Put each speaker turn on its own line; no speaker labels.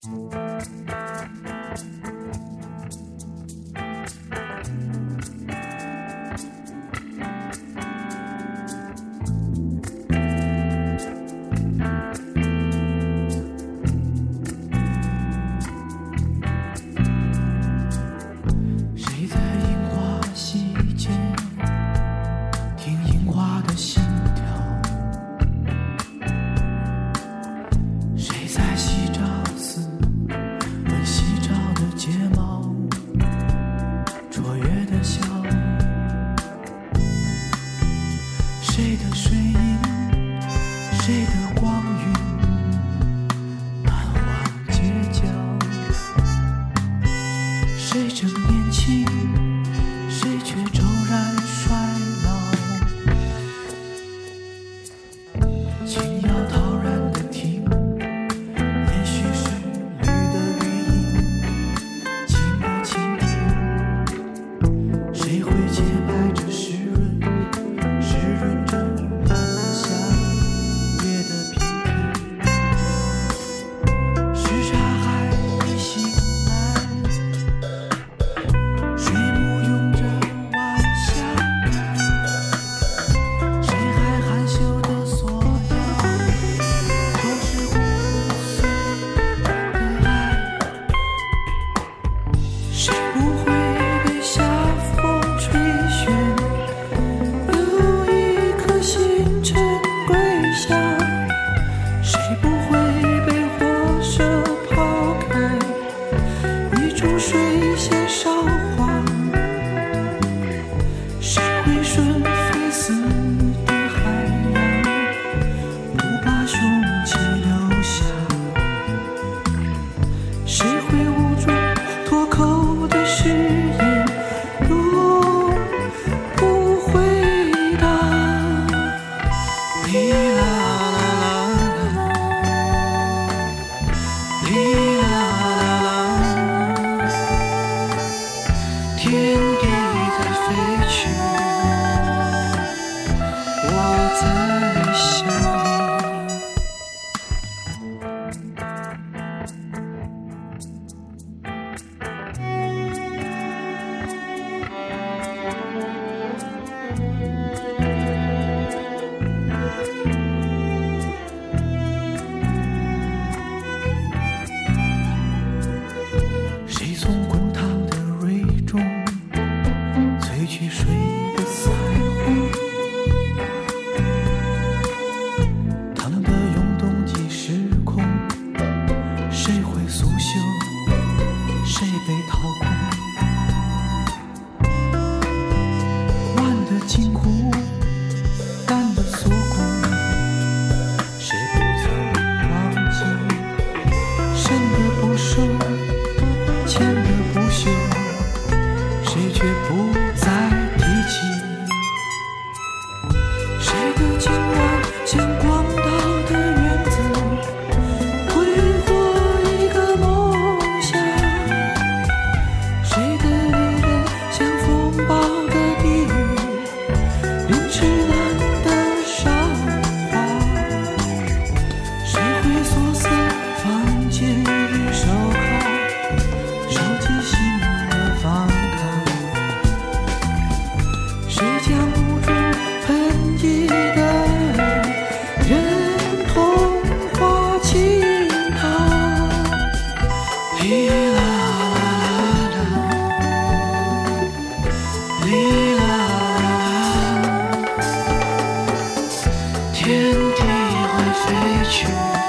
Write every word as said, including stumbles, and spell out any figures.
谁的水印，谁的光晕，难忘街角。谁正年轻，谁却骤然衰老。轻摇陶然的听，也许是绿的绿荫，情的倾听。谁会洁白着湿润，湿润着满了夏夜的平平。时差还没醒来，水母拥着晚霞，谁还含羞的索要，若是五岁的爱，谁不会被夏风吹旋，有一颗星辰归下，谁不会被火舌抛开，一株水仙烧花，谁会顺飞似的海洋，不把凶器留下，谁会捂住脱口的誓言，永不回答。哩啦啦啦啦，哩啦啦啦，天地在飞去，我在想你。谁从滚烫的蕊中萃取水的彩虹，它们的涌动即时空，谁会苏醒，谁被掏空，弯的金湖，淡的锁骨，谁不曾忘记，深的不舍，浅的不朽，谁却不再提起。谁的今晚像广岛的园子，挥霍一个梦想，谁的离人像风暴的地狱，凌迟蓝的伤疤，谁会锁死房间与手铐，收集新的访谈，谁将捂住痕迹的忍痛划清它。哩啦啦啦，哩啦啦啦，天地会飞去。